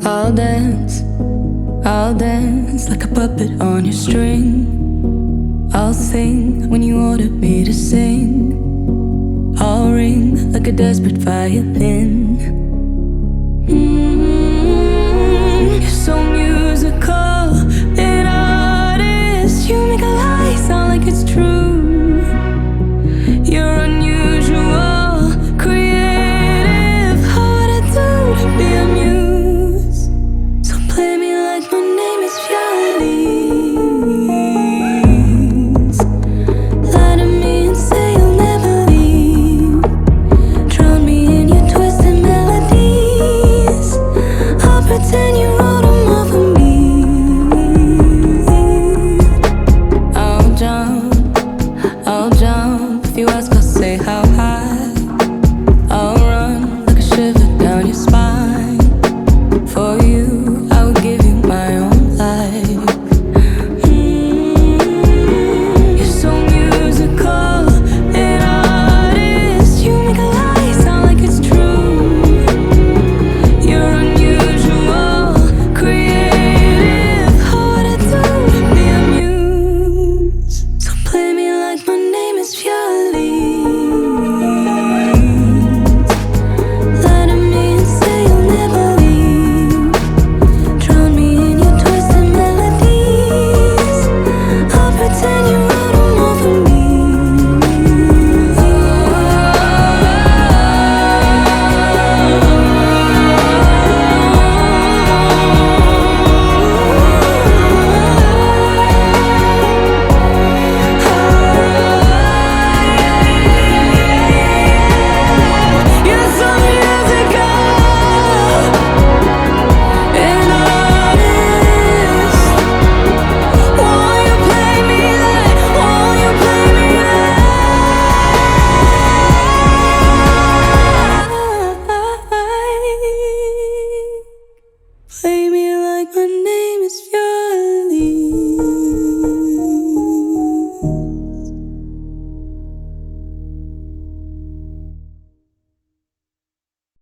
I'll dance like a puppet on your string. I'll sing when you order me to sing. I'll ring like a desperate violin. You're so musical, an artist. You make a lie sound like it's true. You're unusual, creative, hard to do to be amused. So play me like my name is Fiorelise. Lie to me and say you'll never leave. Drown me in your twisted melodies. I'll pretend you wrote them all for me. I'll jump. If you ask, I'll say how high. I'll run like a shiver down your spine. For you, I would give you my own life. You're so musical, an artist. You make a lie sound like it's true. You're unusual, creative, hard to do to be amused. So play me like my name is Fiorelise. Lie to me and say you'll never leave. Drown me in your twisted melodies. I'll pretend you wrote them all for me. You're so musical, an artist. Won't you play me like, won't you play me like? Play me like my name